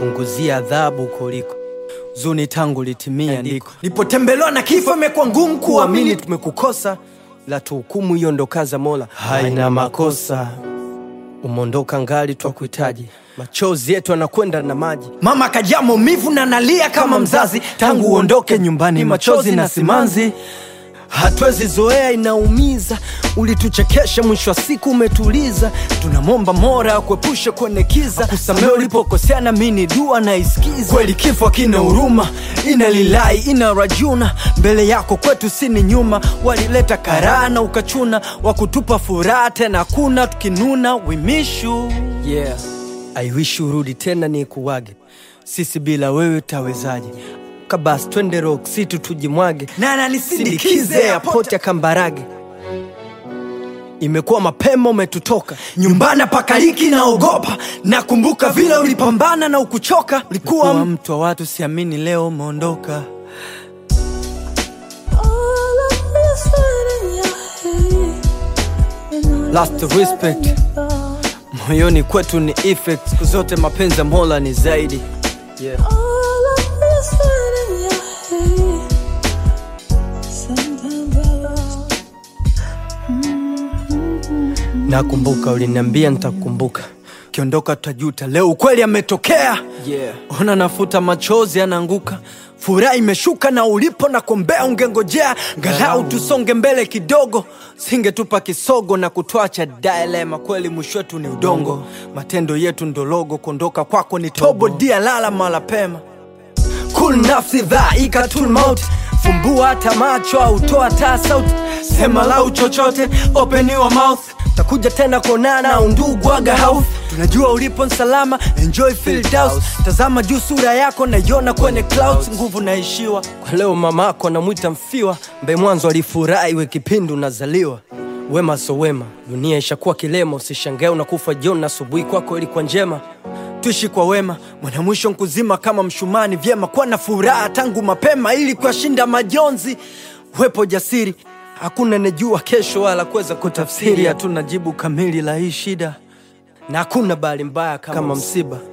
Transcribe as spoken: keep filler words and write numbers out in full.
nipunguzia adhabu kuliko zuni tangu litimia ndiko. Nipotembelewa na kifo imekuwa ngumu kuamini tumekukosa, la tuhukumu hiyo ndo kaza Mola haina makosa. Umondoka ngali twakuhitaji, machozi yetu yanakwenda na maji. Mama kajaa maumivu na nalia kama mzazi, tangu uondoke nyumbani machozi na simanzi. Hatuwezi zoea inaumiza, ulituchekesha mwisho wa siku umetuliza. Tunamomba Mola kuepusha kwenye kiza, kusamehe ulipokosea na mimi dua na isikiza. Kweli kifo kina huruma, ina lilai ina rajuna, mbele yako kwetu sini nyuma. Walileta karana ukachuna, wakutupa furaha tena kuna tukinuna. We miss you, yeah. I wish urudi tena ni kuwage, sisi bila wewe tawezaje. Kabas twende Rock City tujimwage, nana nisindikize airport ya Kambarage. Imekuwa mapema umetutoka, nyumbani pakaliki naogopa. Nakumbuka vile ulipambana na ukuchoka, ulikuwa mtu wa watu siamini leo umeondoka. Last respect, moyoni kwetu ni effect, siku zote mapenzi ya Mola ni zaidi, yeah. Nakumbuka uliniambia nitakukumbuka, kiondoka tutajuta, leo ukweli ametokea, yeah. Ona nafuta machozi yanaanguka, furaha imeshuka na ulipo na kombea ungengojea. Galau tusonge mbele kidogo, singetupa kisogo na kutuacha dilema. Kweli mwisho wetu ni udongo, matendo yetu ndo logo. Kondoka kwako ni tobo, dia lala mala pema. Cool nafsi dhaika tul maut, fumbua hata macho au toa taa sauti. Sema lau chochote, open your mouth, takuja tena konana undugu aga house. Tunajua ulipo salama, enjoy filled house. Tazama juu sura yako na yona kwenye clouds. Nguvu naishiwa, kwa leo mamako anamuita mfiwa. Mbe mwanzo alifurahi we kipindu nazaliwa. Wema so wema, dunia ishakuwa kilema. Usishangae unakufa jioni, asubuhi kwako ilikuwa njema. Tuishi kwa wema, mwana mwisho nkuzima kama mshumani. Vyema kwa na furaha tangu mapema, ili kwa shinda majonzi. Wepo jasiri, hakuna nejua kesho wala kuweza kutafsiri. Hatuna jibu kamili la hii shida, na hakuna bali mbaya kama, kama msiba.